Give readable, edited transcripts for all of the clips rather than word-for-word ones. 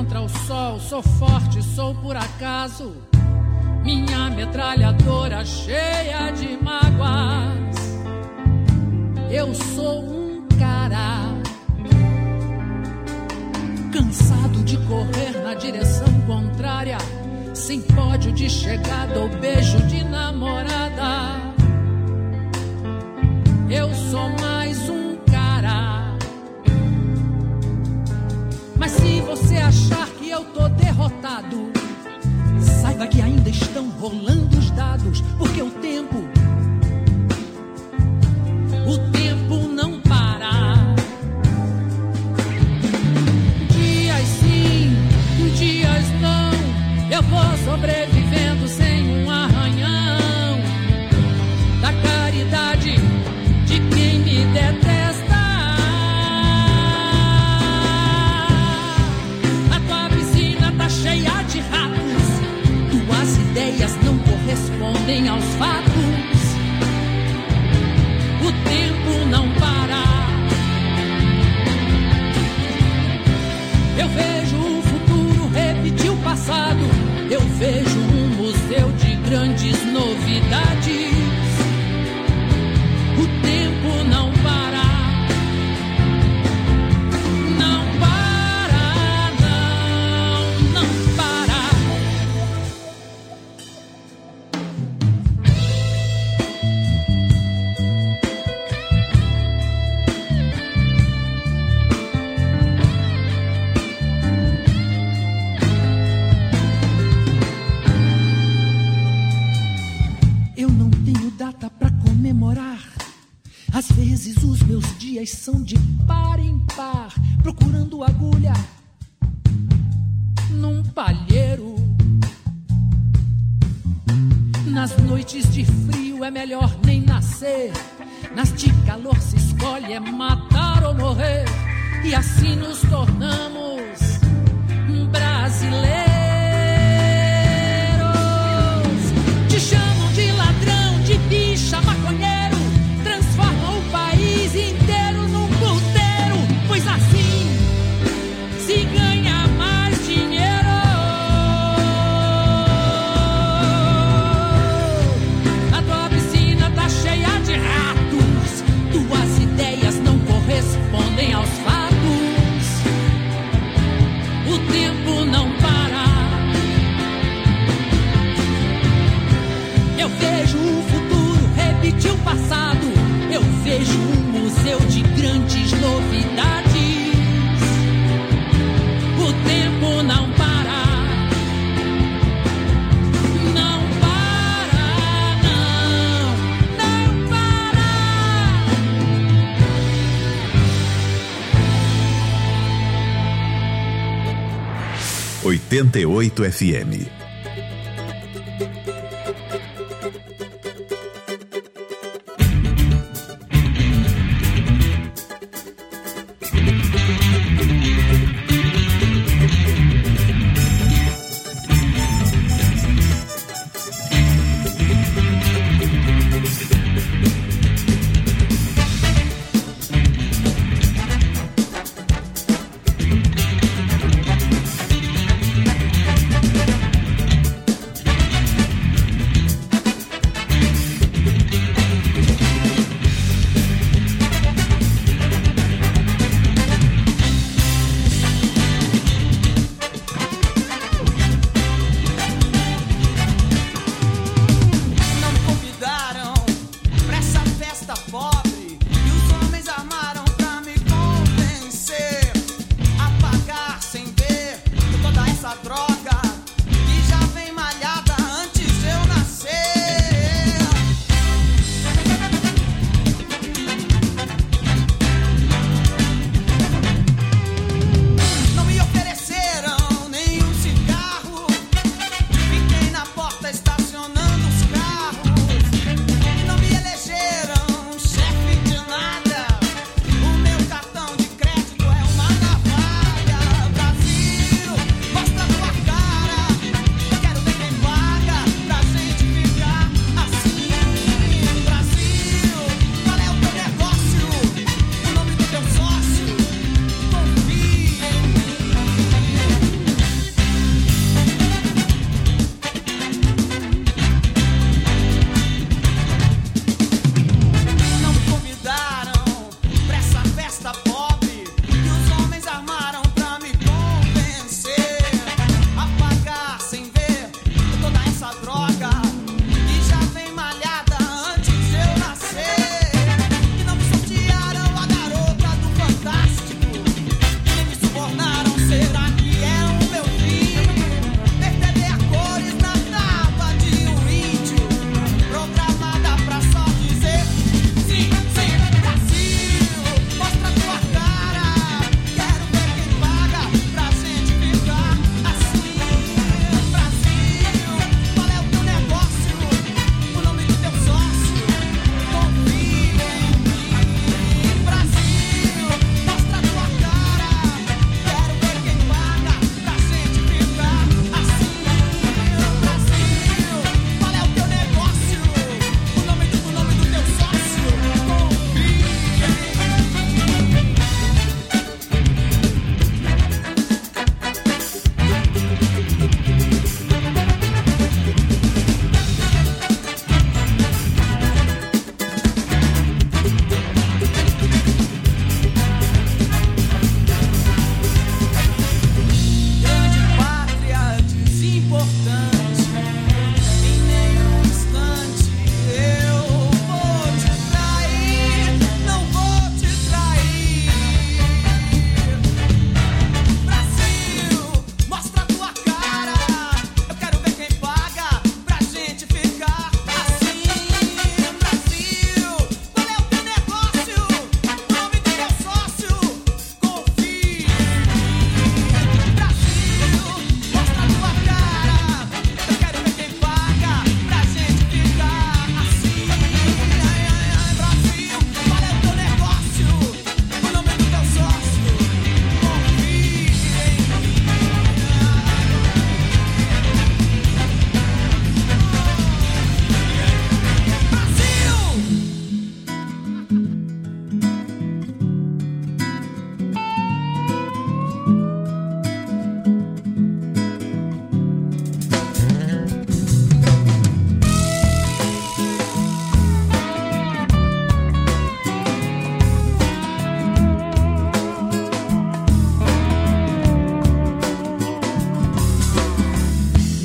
contra o sol, sou forte, sou por acaso. Minha metralhadora cheia de mágoas. Eu sou um cara cansado de correr na direção contrária, sem pódio de chegada ou beijo de namorada. Eu sou mais um cara. Mas se você achar que eu tô derrotado, saiba que ainda estão rolando os dados, porque o tempo não para. Dias sim, dias não, eu vou sobrevivendo sem um arranhão da caridade de quem me detesta. A tua piscina tá cheia de ratos, tuas ideias não correspondem aos fatos. O tempo não para. Eu vejo o futuro repetir o passado. Eu vejo um museu de grandes novidades. O tempo não para. Não para, não para. 'Data pra comemorar. Às vezes os meus dias são de par em par, procurando agulha num palheiro. Nas noites de frio é melhor nem nascer, nas de calor se escolhe é matar ou morrer. E assim nos tornamos brasileiros. Te chamam de ladrão, de bicha, maconheiro, transforma o país inteiro num puteiro, pois assim se ganha mais dinheiro. A tua piscina tá cheia de ratos, tuas ideias não correspondem aos fatos. O tempo não para. Eu vejo o futuro repetir o passado. Eu vejo um museu de grandes novidades. O tempo não para. Não para, não para. 88 FM.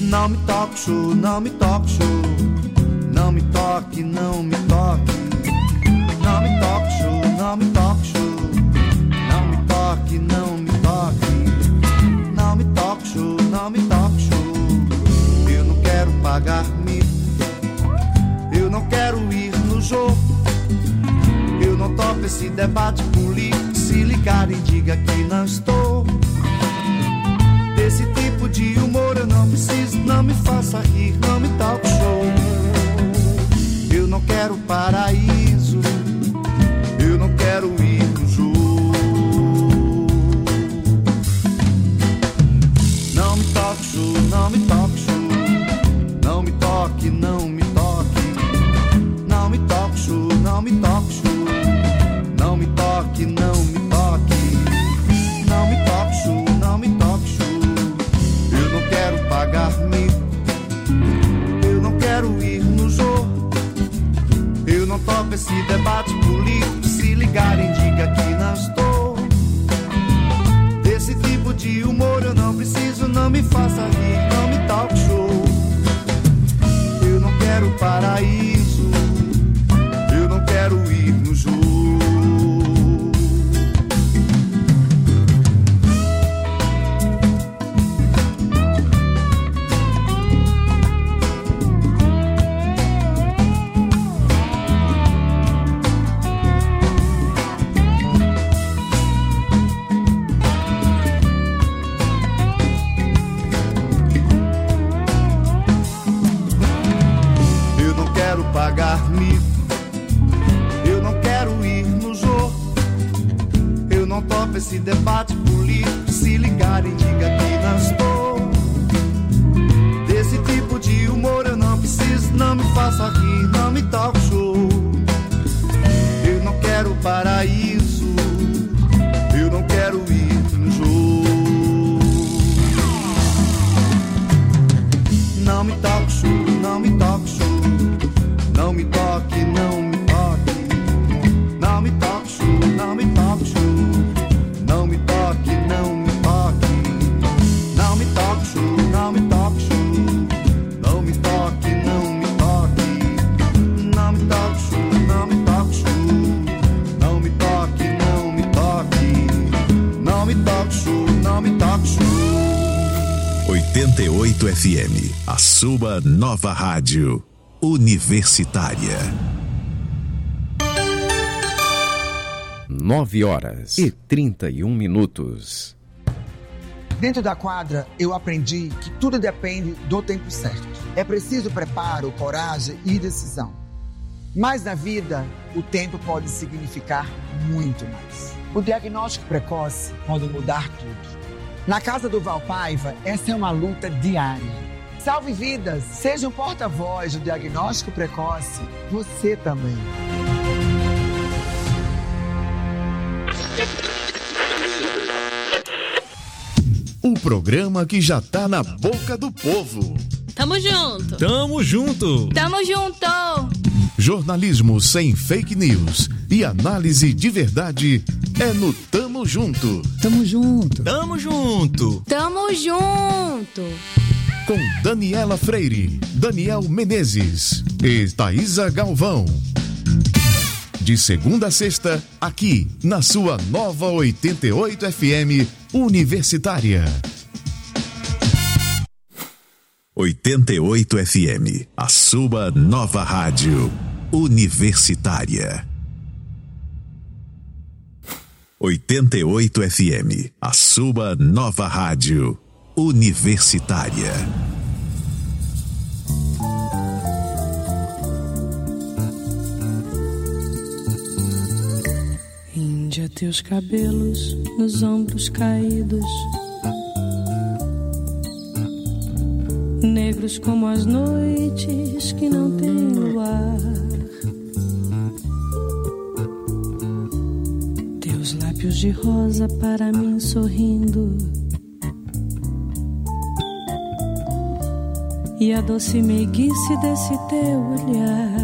Não me toque, show, não me toque, show. Não me toque, não me toque. Não me toque, show, não me toque, show. Não me toque, não me toque. Não me toque, show, não me toque, show. Eu não quero pagar mico. Eu não quero ir no jogo. Eu não topo esse debate político. Se ligarem, diga que não estou. Desse tipo de humor eu não preciso. Não me faça rir, não me talk show. Eu não quero paraíso. Eu não quero ir no jogo. Não me toque show, não me toque show. Não me toque, não me toque. Não me toque show, não me toque show. Não me toque, não me toque. Não me toque show, não me toque show. Eu não quero pagar mico. Eu não quero ir no jogo. Eu não topo esse debate político. Se ligarem, diga que não estou. Desse tipo de humor eu não preciso. Não me faça rir, não me talk show. Eu não quero paraíso. Eu não quero ir no jogo. Pagar mico. Eu não quero ir no jogo. Eu não topo esse debate político. Se ligarem, diga que não estou. Desse tipo de humor eu não preciso. Não me faça rir, não me talk show. Eu não quero paraíso. Eu não quero ir no jogo. Não me talk show, não me talk show. Não me toque, não me toque. Não me toque, show, não me toque, show. Não me toque, não me toque. Não me toque, show, não me toque, show. Não me toque, não me toque. Não me toque, show, não me toque, show. Não me toque, não me toque. Não me toque, show, não me toque, show. 88 FM, a sua nova rádio universitária. 9h31. Dentro da quadra, eu aprendi que tudo depende do tempo certo. É preciso preparo, coragem e decisão. Mas na vida, o tempo pode significar muito mais. O diagnóstico precoce pode mudar tudo. Na Casa do Valpaiva, essa é uma luta diária. Salve vidas, seja um porta-voz do diagnóstico precoce, você também. Um programa que já tá na boca do povo. Tamo junto. Tamo junto. Tamo junto. Jornalismo sem fake news e análise de verdade é no Tamo Junto. Tamo junto. Tamo junto. Tamo junto. Com Daniela Freire, Daniel Menezes e Thaísa Galvão. De segunda a sexta, aqui na sua nova 88 FM Universitária. 88 FM, a sua nova rádio universitária. 88 FM, a sua nova rádio universitária. Índia, teus cabelos nos ombros caídos, negros como as noites que não têm luar. Teus lábios de rosa para mim sorrindo, e a doce meiguice desse teu olhar.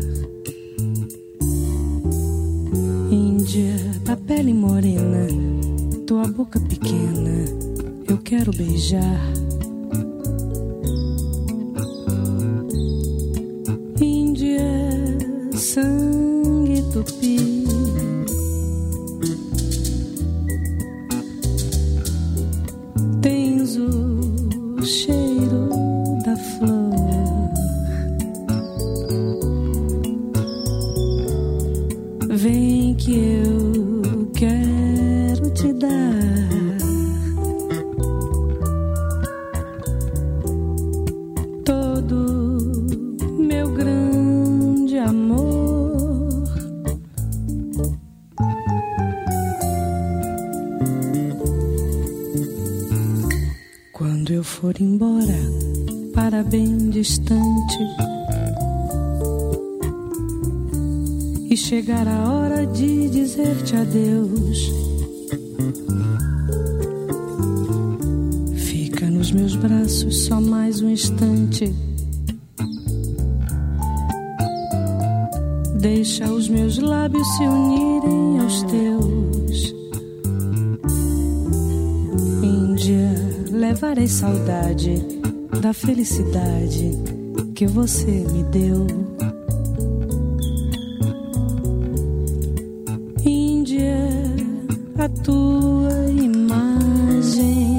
Índia, da pele morena, tua boca pequena, eu quero beijar. sorriso, o cheiro da flor. Vem que eu quero te dar todo meu grande amor. Quando eu for embora para bem distante e chegar a hora de dizer-te adeus, fica nos meus braços só mais um instante. Deixa os meus lábios se unirem aos teus. Índia, levarei saudade da felicidade que você me deu. Índia, a tua imagem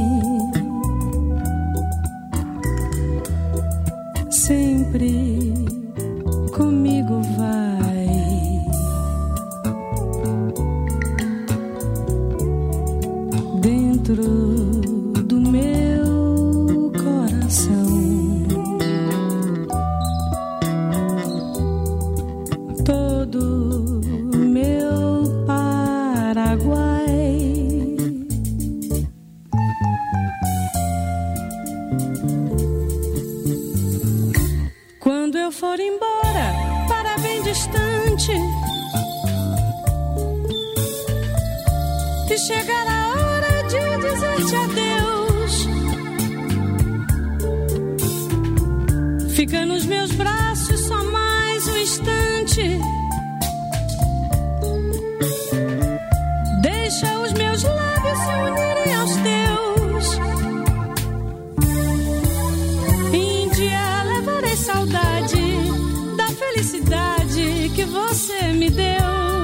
sempre comigo vai. Dentro do meu coração, todo meu Paraguai. Quando eu for embora para bem distante e chegar a hora de dizer-te adeus, fica nos meus braços só mais um instante. Deixa os meus lábios se unirem aos teus. Índia, levarei saudade da felicidade que você me deu.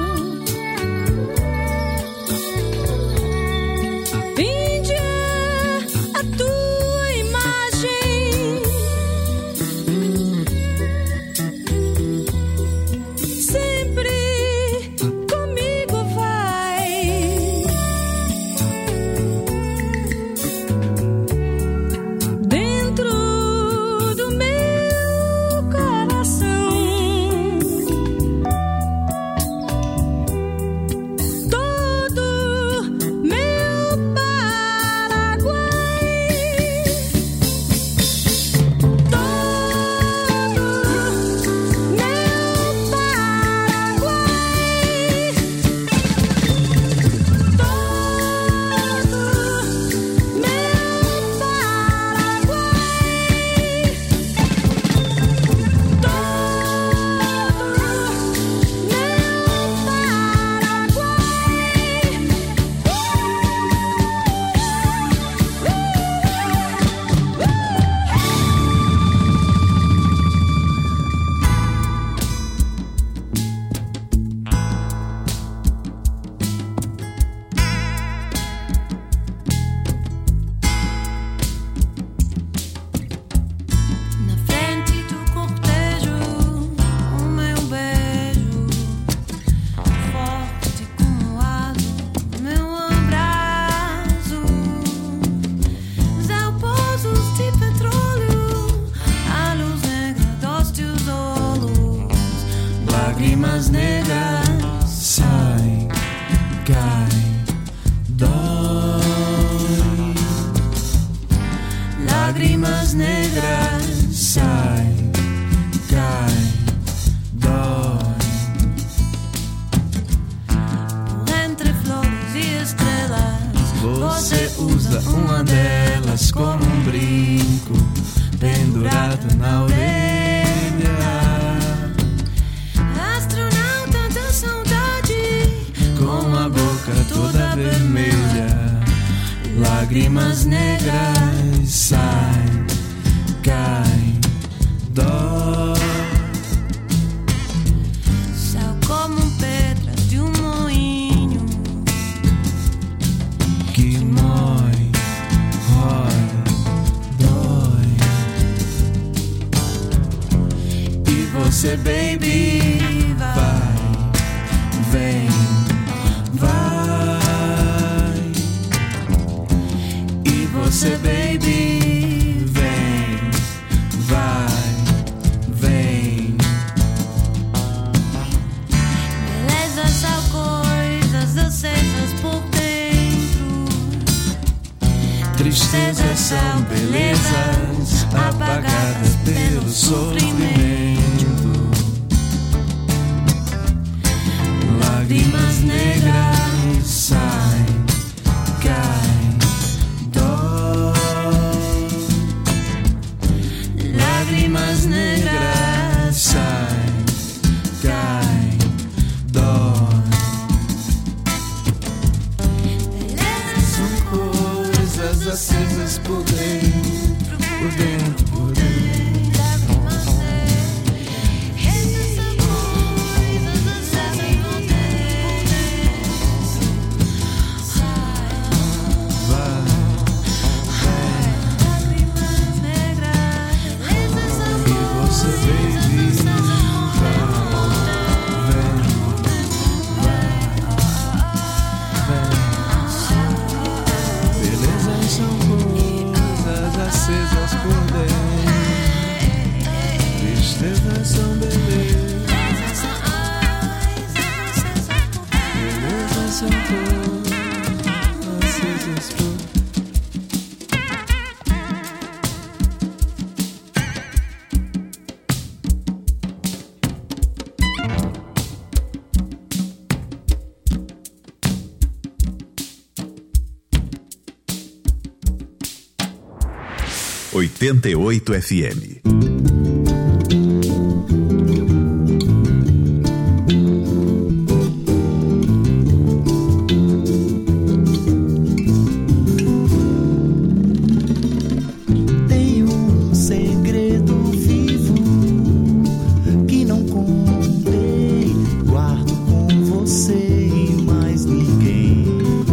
Lágrimas negras saem, caem, dói. Lágrimas negras saem, caem, dói. Por entre flores e estrelas, você usa uma delas como um brinco pendurado na orelha. Com a boca toda vermelha, lágrimas negras saem, caem, dói. Céu como pedras de um moinho que mói, rói. você, baby, vai, vem, vai. E você, baby, vem, vai, vem. Belezas são coisas acesas por dentro. Tristezas são belezas apagadas pelo sofrimento. Lágrimas negras saem, caem, dói. Lágrimas negras saem, caem, dói. Belezas São coisas acesas por dentro, por dentro, por dentro. ...88 FM. Tenho um segredo vivo que não contei, guardo com você e mais ninguém.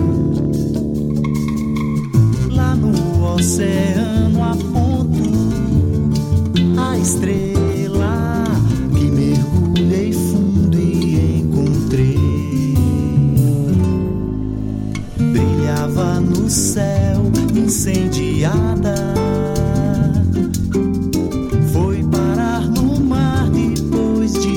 Lá no oceano aponto a estrela que mergulhei fundo e encontrei. Brilhava no céu incendiada, foi parar no mar depois de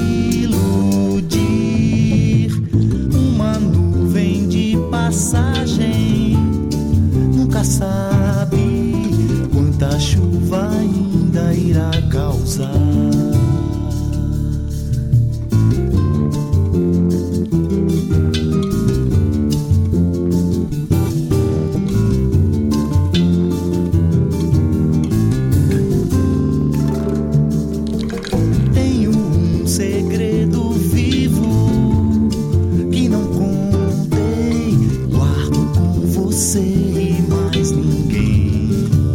iludir. Uma nuvem de passagem, nunca sabe quanta chuva ainda irá causar. Tenho um segredo vivo que não contei, guardo com você e mais ninguém.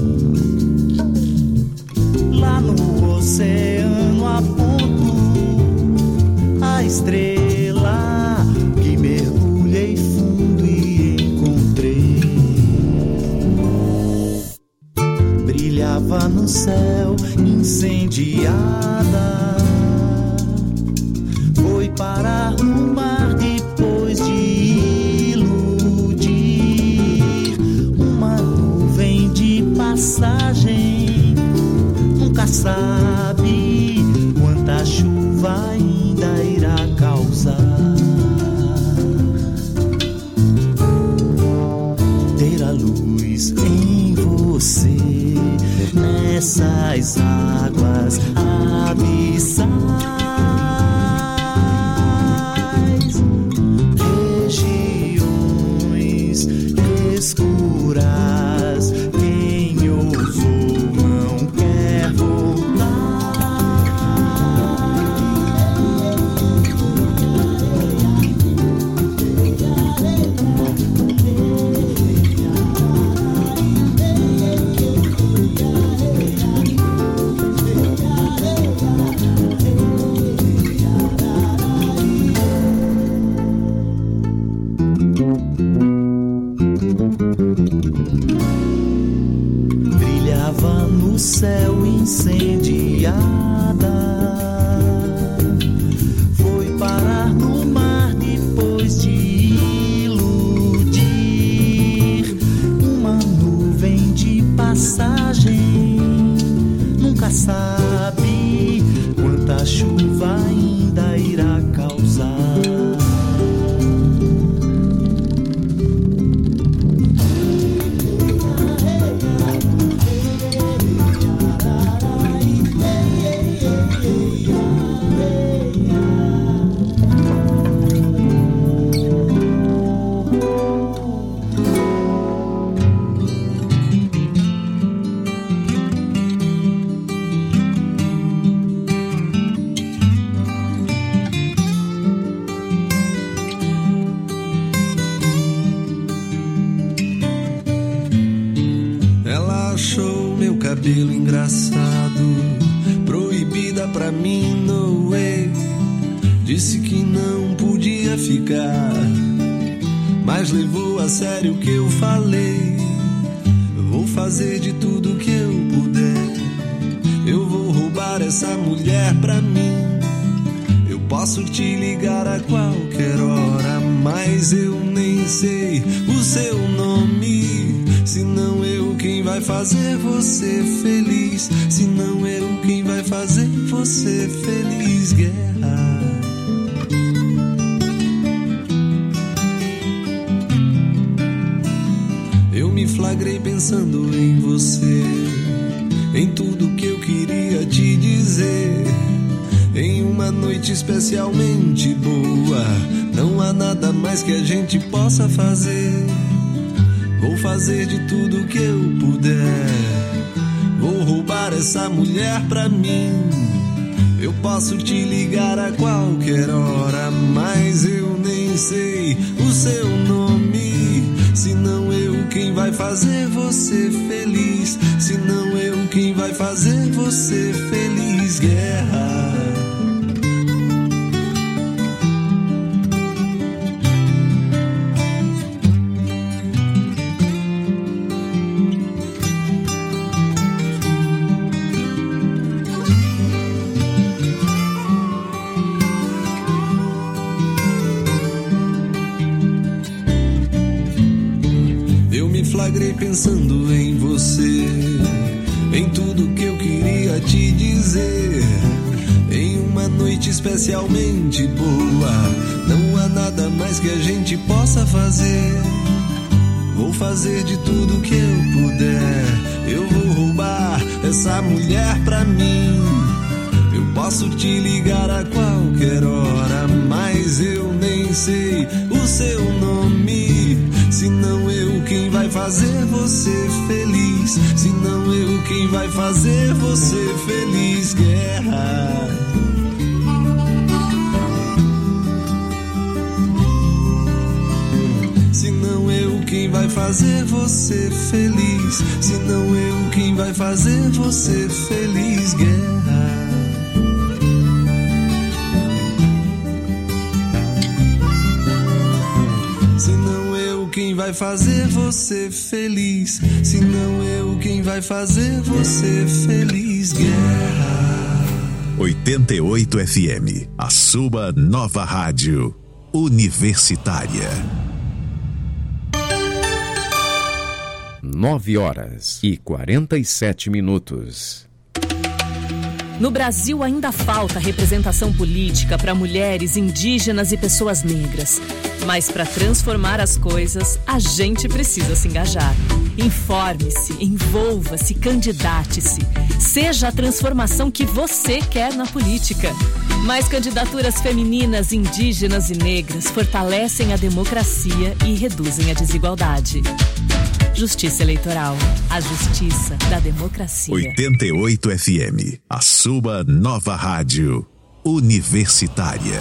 Lá no oceano aponto a estrela que mergulhei fundo e encontrei. Brilhava no céu incendiada, foi parar no mar depois de iludir. Uma nuvem de passagem, nunca sabe quanta chuva ainda irá causar. Ter a luz em você nessas águas abissais, regiões escuras. Quem ousou não quer voltar. Brilhava no céu incendiada, sabe quanta chuva ainda irá causar. Cabelo engraçado, proibida pra mim, no way. Disse que não podia ficar, mas levou a sério o que eu falei. Vou fazer de tudo que eu puder, eu vou roubar essa mulher pra mim. Eu posso te ligar a qualquer hora, mas eu nem sei o seu nome. Se não eu quem vai fazer você feliz, se não eu quem vai fazer você feliz, guerra. Eu me flagrei pensando em você, em tudo que eu queria te dizer. Em uma noite especialmente boa, não há nada mais que a gente possa fazer. Vou fazer de tudo que eu puder, vou roubar essa mulher pra mim. Eu posso te ligar a qualquer hora, mas eu nem sei o seu nome. Se não eu quem vai fazer você feliz, se não eu quem vai fazer você feliz, guerra. Flagrei pensando em você, em tudo que eu queria te dizer. Em uma noite especialmente boa, não há nada mais que a gente possa fazer. Vou fazer de tudo que eu puder, eu vou roubar essa mulher pra mim. Eu posso te ligar a qualquer hora, mas eu nem sei o seu nome. Se não eu quem vai fazer você feliz, se não eu quem vai fazer você feliz, guerra. Se não eu quem vai fazer você feliz, se não eu quem vai fazer você feliz, guerra. Quem vai fazer você feliz, se não eu quem vai fazer você feliz, guerra. 88 FM, a sua nova rádio universitária. 9h47. No Brasil ainda falta representação política para mulheres, indígenas e pessoas negras. Mas para transformar as coisas, a gente precisa se engajar. Informe-se, envolva-se, candidate-se. Seja a transformação que você quer na política. Mais candidaturas femininas, indígenas e negras fortalecem a democracia e reduzem a desigualdade. Justiça Eleitoral, a justiça da democracia. 88 FM, a sua nova rádio universitária.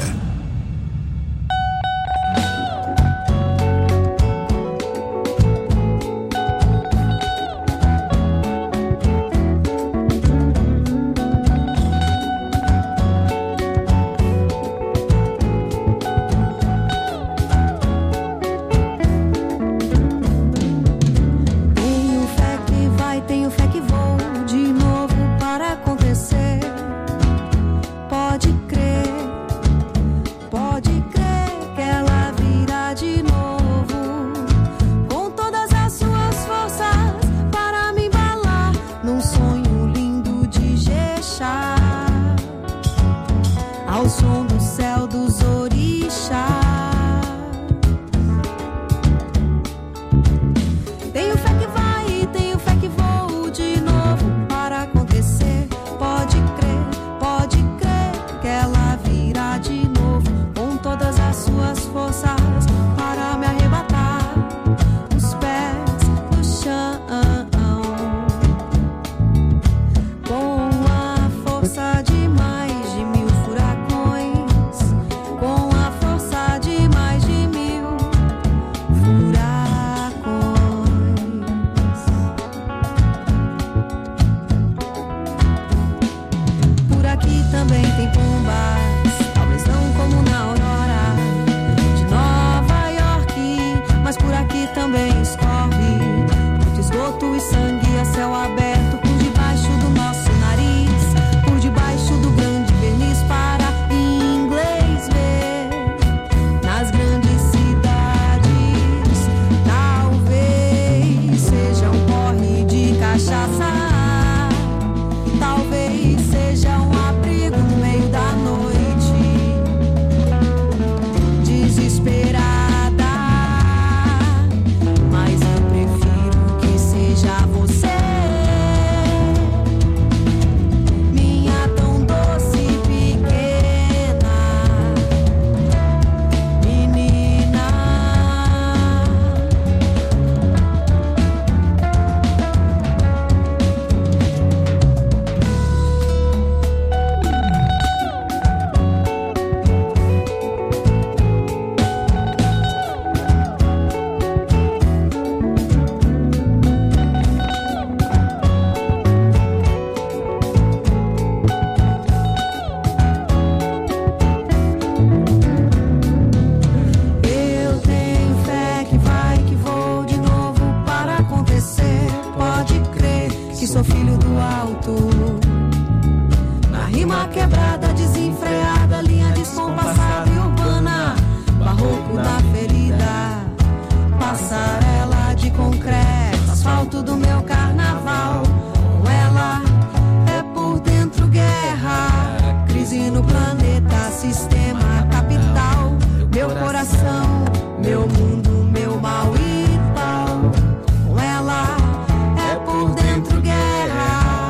brilho do alto. Na rima quebrada, desenfreada, linha descompassada e urbana, barroco da ferida, passarela de concreto, asfalto do meu carnaval. Com ela é por dentro guerra, crise no planeta, sistema capital. Meu coração, meu mundo, meu mal e tal. Com ela é por dentro guerra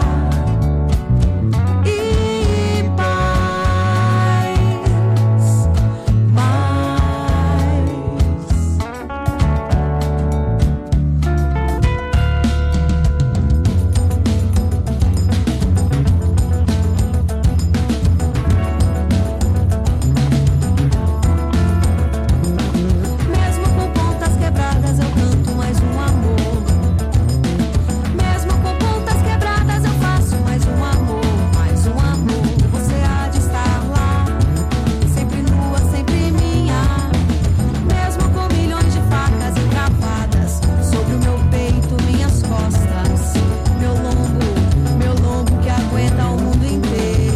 e paz, mesmo com pontas quebradas eu canto mais um amor. Mesmo com pontas quebradas eu faço mais um amor, mais um amor. Você há de estar lá, sempre nua, sempre minha. Mesmo com milhões de facas encravadas sobre o meu peito, minhas costas, meu lombo que aguenta o mundo inteiro.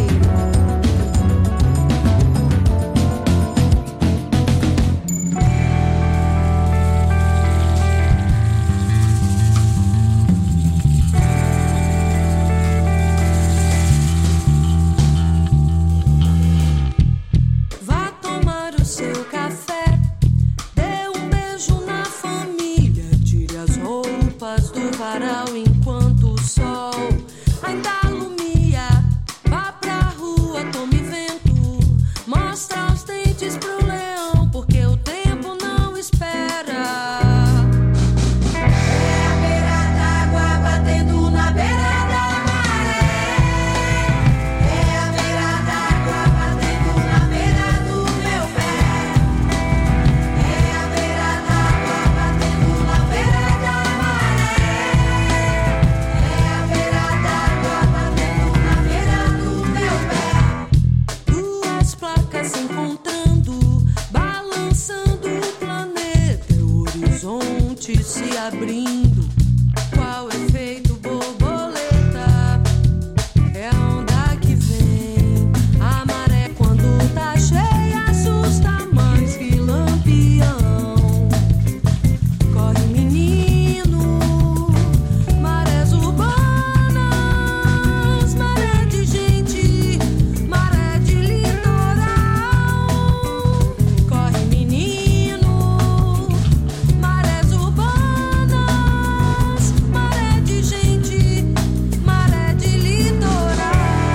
Vá tomar o seu café, dê um beijo na família, tire as roupas do varal enquanto o sol ainda alumia. Vá pra rua, tome vento, mostra os dentes pro leão, porque o tempo não espera. É a beira d'água batendo na beira da maré. É a beira d'água batendo na beira do meu pé. É a beira d'água batendo na beira da maré. É a beira d'água batendo na beira do meu pé. Duas placas se encontrando, balançando o planeta, o horizonte se abrindo. Qual efeito borboleta? É a onda que vem. A maré quando tá cheia assusta mais que lampião. Corre menino, marés urbanas, maré de gente, maré de litoral. Corre menino, marés urbanas, maré de gente, maré de litoral.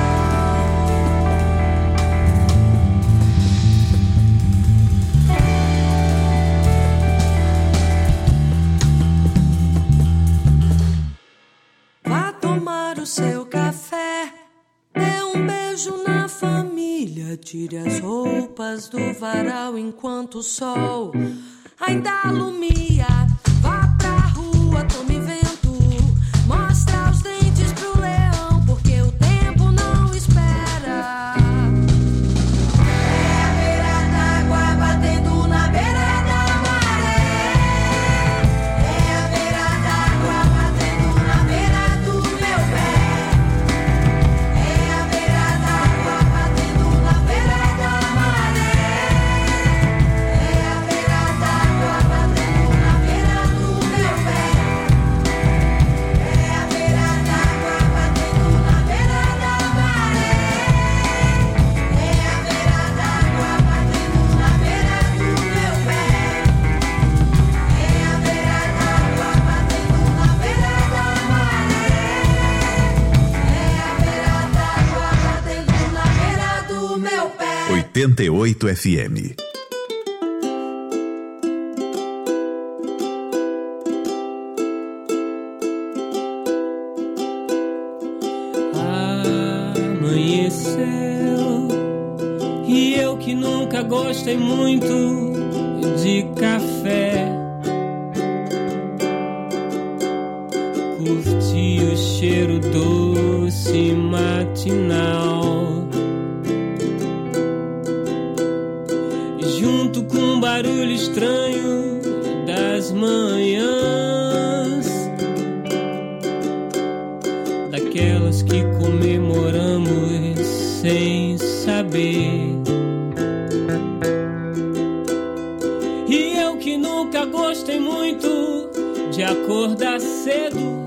Vá tomar o seu café, dê um beijo na família, tire as roupas do varal enquanto o sol ainda alumia. Vá pra rua, tome vento, mostra os dentes pro leão, porque o tempo não espera. É a beira d'água batendo na beira da maré. É a beira d'água batendo na beira do meu pé. É a beira d'água batendo na beira da maré. É a beira d'água batendo na beira do meu pé. É a beira d'água batendo na beira da maré. É a beira d'água batendo na beira do meu pé. É a beira d'água batendo na beira da maré. É a beira d'água batendo na beira do meu pé. 88 FM. Amanheceu e eu que nunca gostei muito de café, curti o cheiro doce matinal, junto com um barulho estranho das manhãs, aquelas que comemoramos sem saber. E eu que nunca gostei muito de acordar cedo,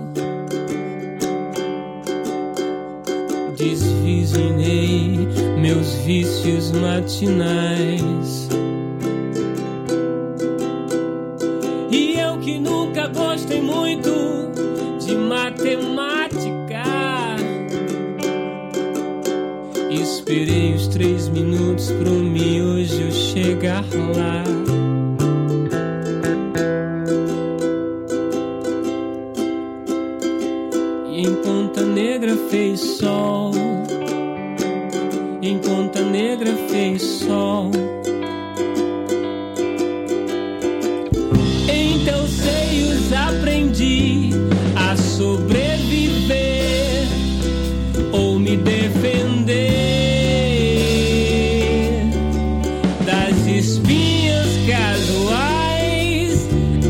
desvizinei meus vícios matinais. E eu que nunca gostei muito de matemática, esperei os 3 minutos pro miojo chegar lá. E em Ponta Negra fez sol, em Ponta Negra fez sol. Em teus seios aprendi a sobreviver ou me defender das espinhas casuais,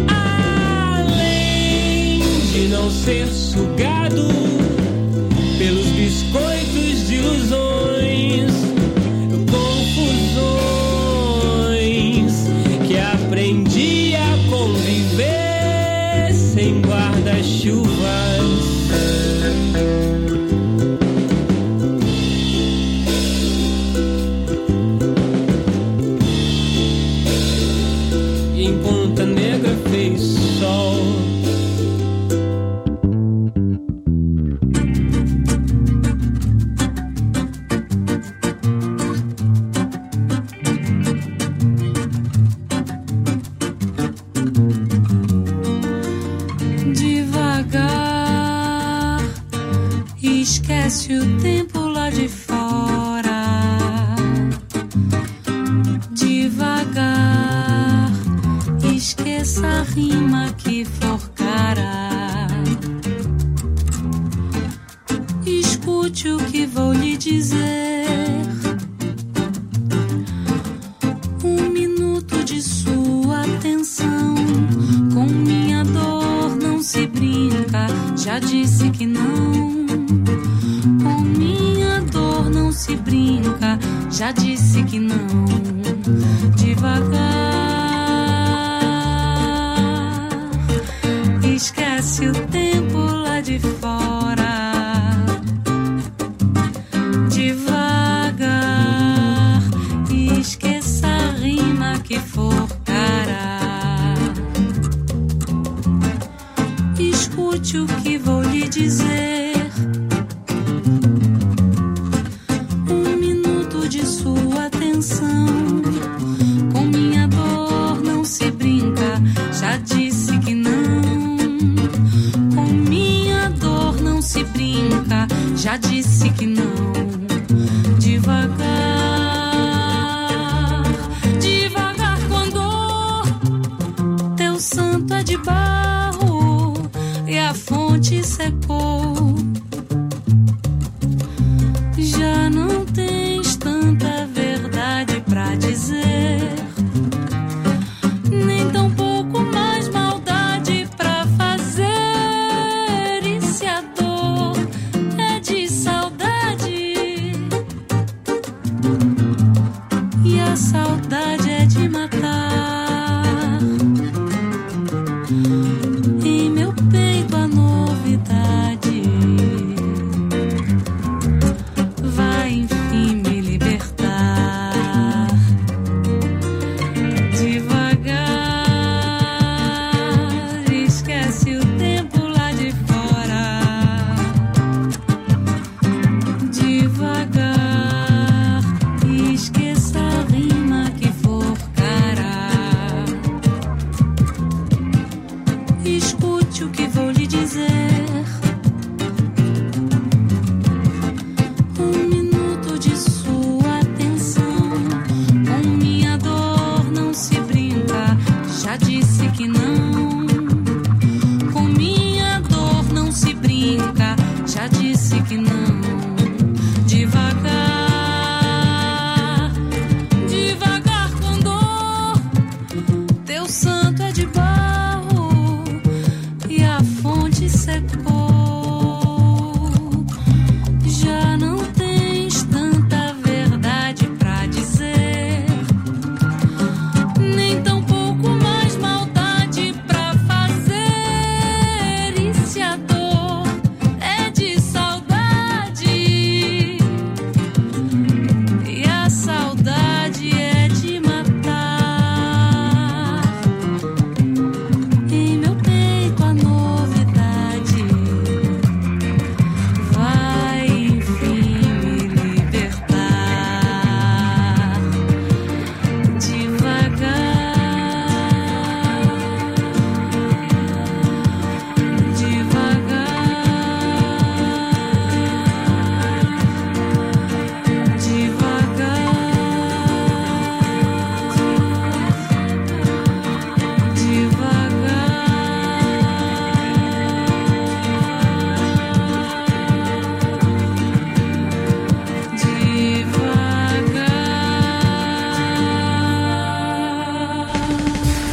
além de não ser sugado pelos biscoitos de ilusões, confusões que aprendi a conviver sem guarda-chuvas. Em Ponta Negra fez sol. Devagar, esquece o tempo lá de fora. Devagar, esqueça a rima que forcará. Escute o que vou lhe dizer. 1 minuto de sua atenção. Com minha dor não se brinca, já disse que não. Com minha dor não se brinca, já disse que não. Devagar, esquece o tempo lá de fora. Devagar, esqueça a rima que forcará. Escute o que vou lhe dizer. 1 minuto de sua atenção. Com minha dor não se brinca, já disse que não. Com minha dor não se brinca, já disse que não. Devagar, devagar com dor. Teu santo é de barro e a fonte secou. Já não tens tanta verdade pra dizer, nem tão pouco mais maldade pra fazer. E se a dor é de saudade e a saudade é de matar, em meu peito a novidade vai enfim me libertar. Devagar, esquece o tempo lá de fora. Devagar, esqueça a rima que forcará. Escute o que vou lhe dizer. 1 minuto de sua atenção. Com minha dor não se brinca, já disse que não. Com minha dor não se brinca, já disse que não. Devagar, devagar com dor. Teu santo é de barro e a fonte secou.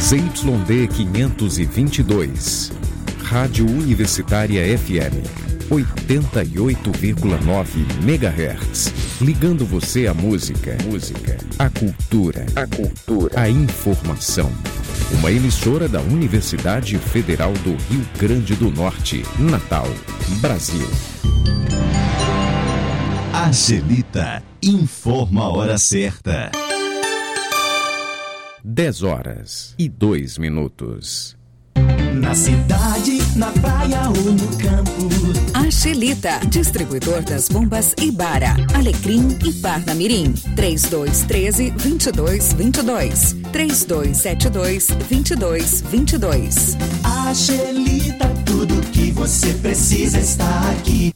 ZYD 522. Rádio Universitária FM 88,9 MHz. Ligando você à música, à cultura, à informação. Uma emissora da Universidade Federal do Rio Grande do Norte, Natal, Brasil. Angelita informa a hora certa. 10h02. Na cidade, na praia ou no campo. Angelita, distribuidor das bombas Ibara, Alecrim e Parnamirim. 3213-2222. 3272-2222. Angelita, tudo que você precisa está aqui.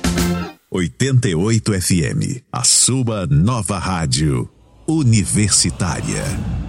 88 FM, a sua nova rádio universitária.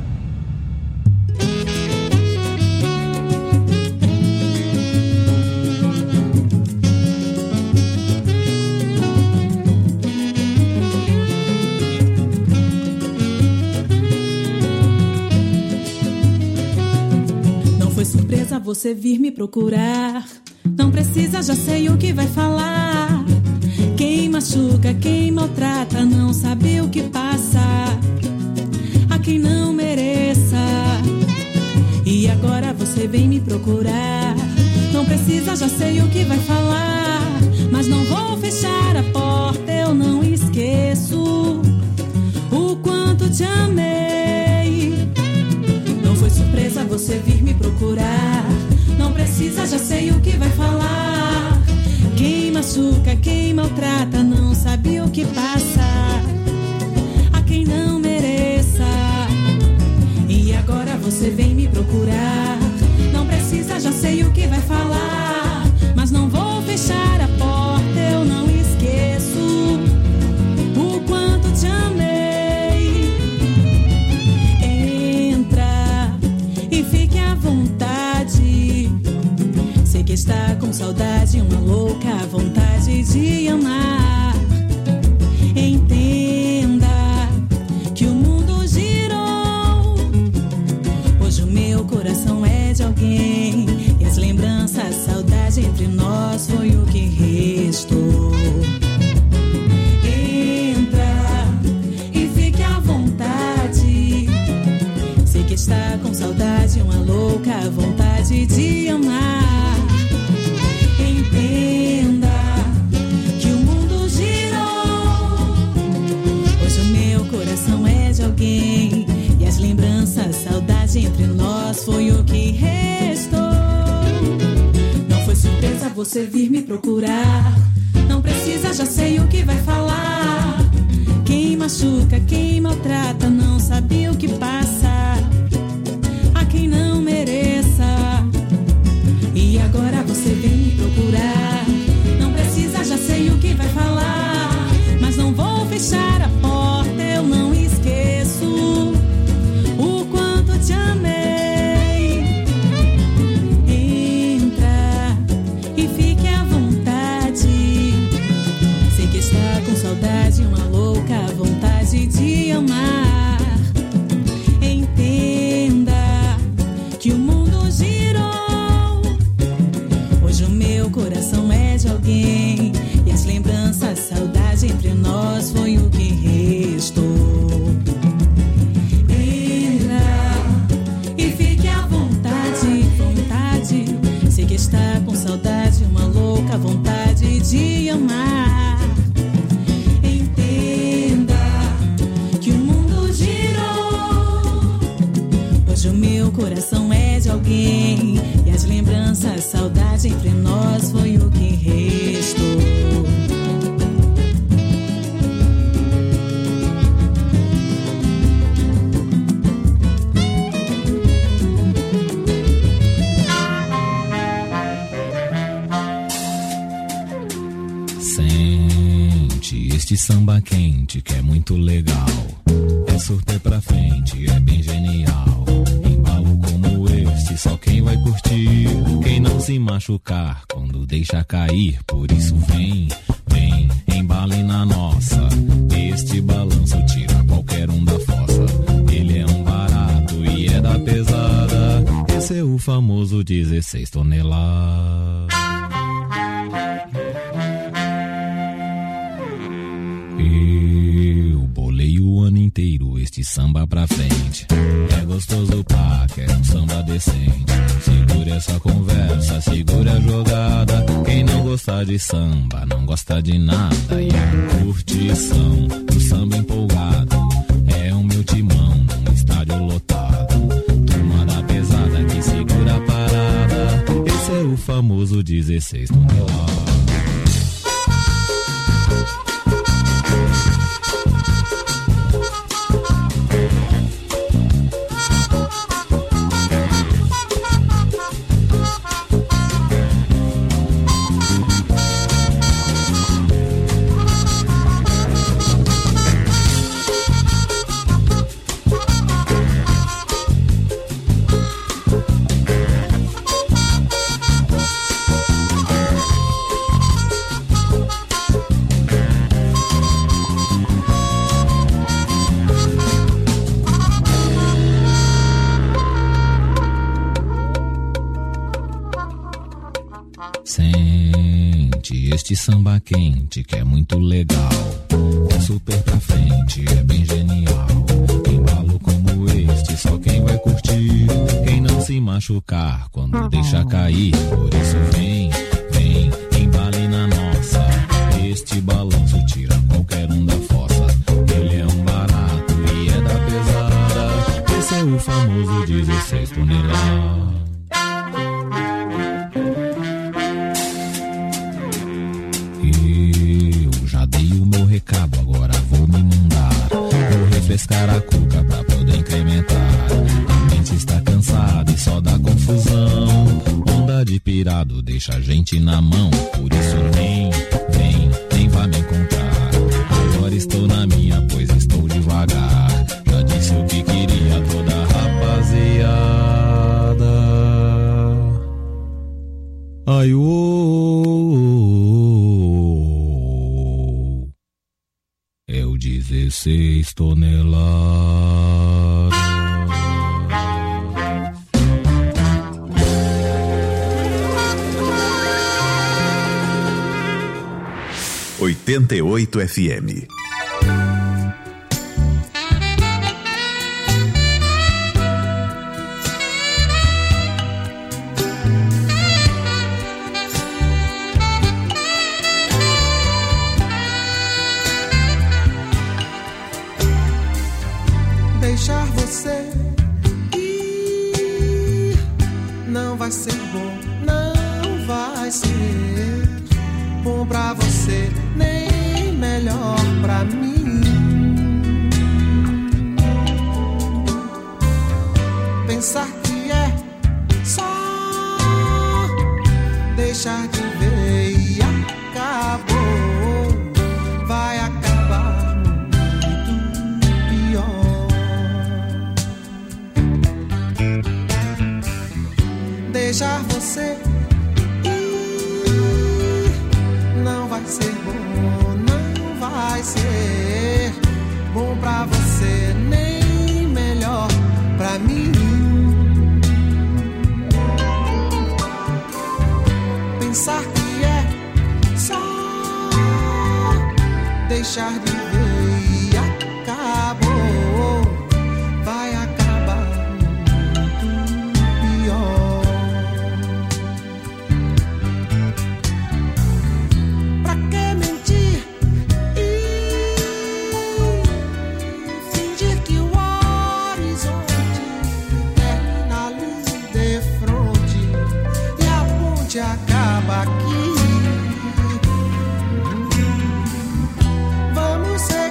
Não foi surpresa você vir me procurar. Não precisa, já sei o que vai falar. Quem machuca, quem maltrata, não sabe o que passa. A quem não mereça. E agora você vem me procurar. Não precisa, já sei o que vai falar. Mas não vou fechar a porta, eu não esqueço o quanto te amei. Não foi surpresa você vir me procurar. Não precisa, já sei o que vai falar. Quem machuca, quem maltrata, não sabe o que passa. A quem não mereça. E agora você vem me procurar. Não precisa, já sei o que vai falar. Mas não vou fechar a porta, eu não esqueço o quanto te amei. Entra e fique à vontade. Sei que está com saudade, uma louca vontade de amar. Entenda que o mundo girou. Hoje o meu coração é de alguém. E as lembranças, a saudade entre nós foi o que restou. Entra e fique à vontade. Sei que está com saudade, uma louca vontade de amar. Entenda que o mundo girou. Hoje o meu coração é de alguém. E as lembranças, saudade entre nós foi o que restou. Não foi surpresa você vir me procurar. Não precisa, já sei o que vai falar. Quem machuca, quem maltrata, não sabe o que passa. A quem não mereça. E agora você vem me procurar. Não precisa, já sei o que vai falar. Mas não vou fechar a porta, eu não esqueço o quanto te amei. Entra e fique à vontade. Sei que está com saudade, uma louca vontade de amar. Entenda que o mundo girou. Hoje o meu coração é de alguém. E as lembranças, saudade entre nós foi o que restou. Entra e fique à vontade, vontade. Sei que está com saudade, uma louca vontade de amar. Entenda que o mundo girou. Hoje o meu coração é de alguém. E as lembranças, saudade entre nós foi o que restou. Sente este samba quente que é muito legal. É surter pra frente, é bem genial. Embalo como este, só quem vai curtir. Quem não se machucar quando deixa cair. Por isso vem, vem, embale na nossa. Este balanço tira qualquer um da fossa. Ele é um barato e é da pesada. famoso 16 toneladas. Eu bolei o ano inteiro este samba pra frente. É gostoso pá, quer um samba decente. Segura essa conversa, segura a jogada. Quem não gosta de samba, não gosta de nada. E a curtição do samba empolgado é o meu timão num estádio lotado. Turma da pesada que segura a parada. Esse é o famoso 16 toneladas. Sente este samba quente que é muito legal. É super pra frente, é bem genial. Embalo como este, só quem vai curtir. Quem não se machucar quando deixa cair. Por isso vem, vem, embale na nossa. Este balanço tira qualquer um da fossa. Ele é um barato e é da pesada. Esse é o famoso 16 toneladas. Recado, agora vou me mandar. Vou refrescar a cuca pra poder incrementar. A mente está cansada e só dá confusão. Onda de pirado deixa a gente na mão. Por isso nem, vem, nem vai me encontrar. Agora estou na minha, pois estou devagar. Já disse o que queria toda a rapaziada. Ai, é o 16 toneladas. ...88 FM. Deixar você ir não vai ser bom, não vai ser bom pra você, nem melhor pra mim. Pensar que é só deixar de ver e acabou, vai acabar muito pior. Deixar você ir não vai ser bom, não vai ser bom pra você, nem melhor pra mim. Pensar que é só deixar de ver e acabou, vai acabar muito pior. Pra que mentir e fingir que o horizonte termina ali de frente e a ponte acaba aqui? Vamos ser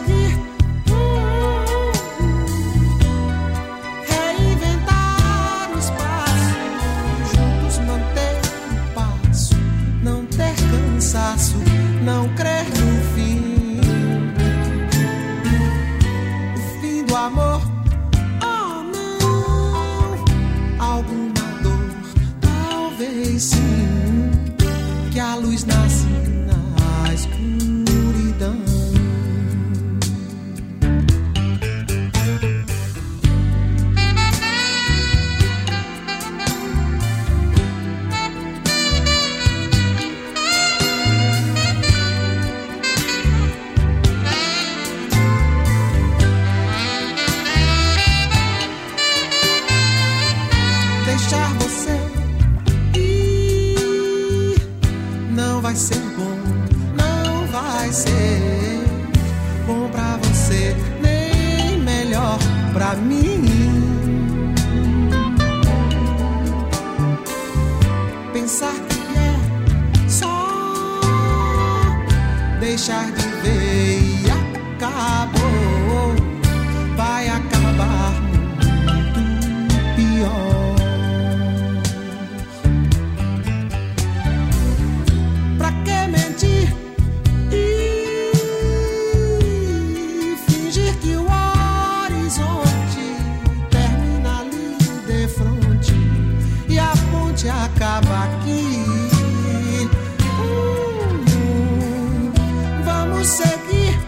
vai ser bom pra você, nem melhor pra mim. Pensar que é só deixar de ver e acabou, vai acabar muito pior. Pra que mentir e fingir que o horizonte termina ali de frente e a ponte acaba aqui? Vamos seguir,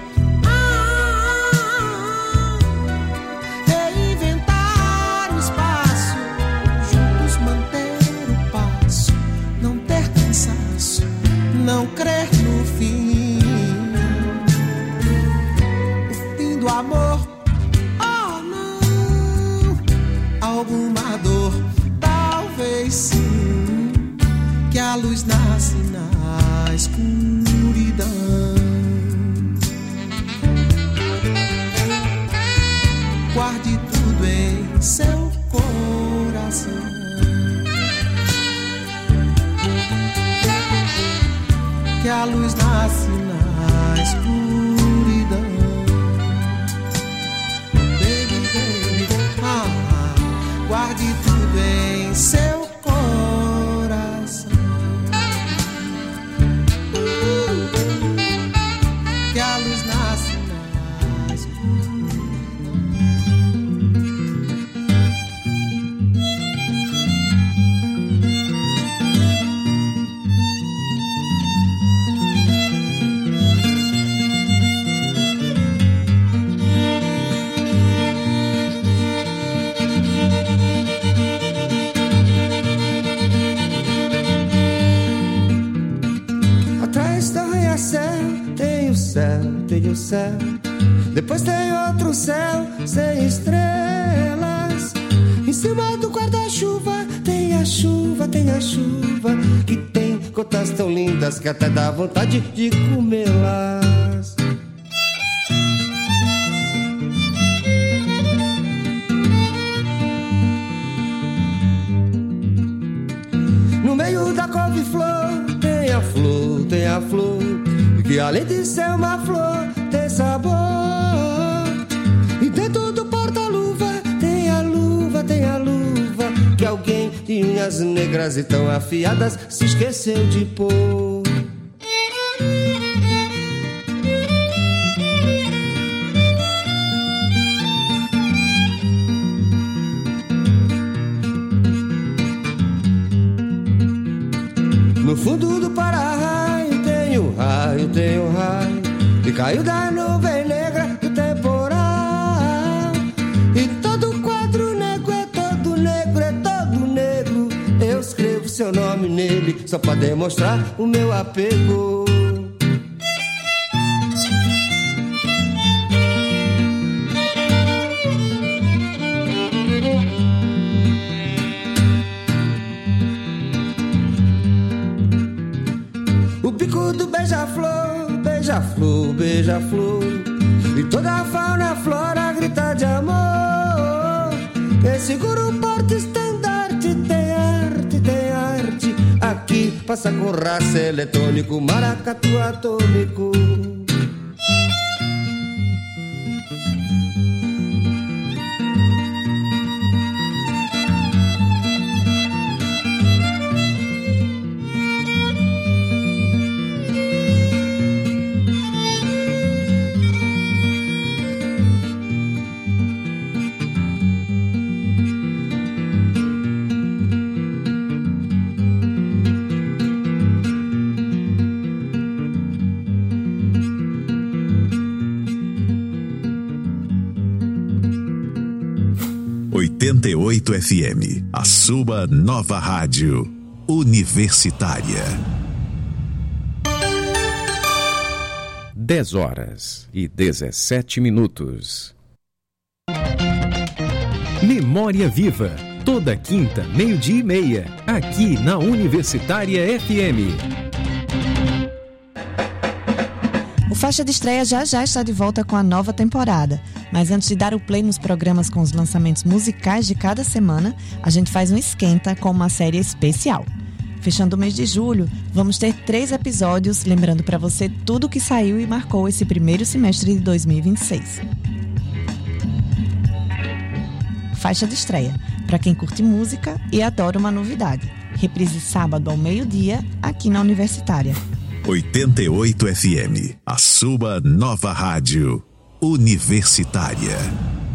reinventar o espaço, juntos manter o passo, não ter cansaço, não crer no fim. O fim do amor, oh não, alguma dor, talvez sim, que a luz nasce na escuridão. Guarde tudo em seu coração. Que a luz nasce na escuridão. Baby, baby, guarde tudo em seu coração. Que a luz nasce na escuridão. Tem o céu, depois tem outro céu sem estrelas. Em cima do guarda-chuva tem a chuva, que tem gotas tão lindas que até dá vontade de comê-las. No meio da couve-flor tem a flor, que além de ser uma flor, tem sabor. E dentro do porta-luva tem a luva, que alguém de unhas negras e tão afiadas se esqueceu de pôr. No fundo do para-raio tem um raio que caiu da nuvem negra do temporal. E todo quadro negro é todo negro. Eu escrevo seu nome nele só pra demonstrar o meu apego. O bico do beija-flor, e toda a fauna, a flora grita de amor. Quem segura o porta-estandarte tem arte. Aqui passa com raça eletrônico, maracatu atômico. FM, a sua nova rádio universitária. 10h17. Memória Viva, toda quinta, 12:30, aqui na Universitária FM. O Faixa de Estreia já está de volta com a nova temporada. Mas antes de dar o play nos programas com os lançamentos musicais de cada semana, a gente faz um esquenta com uma série especial. Fechando o mês de julho, vamos ter 3 episódios, lembrando para você tudo o que saiu e marcou esse primeiro semestre de 2026. Faixa de Estreia, para quem curte música e adora uma novidade. Reprise sábado ao meio-dia, aqui na Universitária. 88 FM, a sua nova rádio universitária.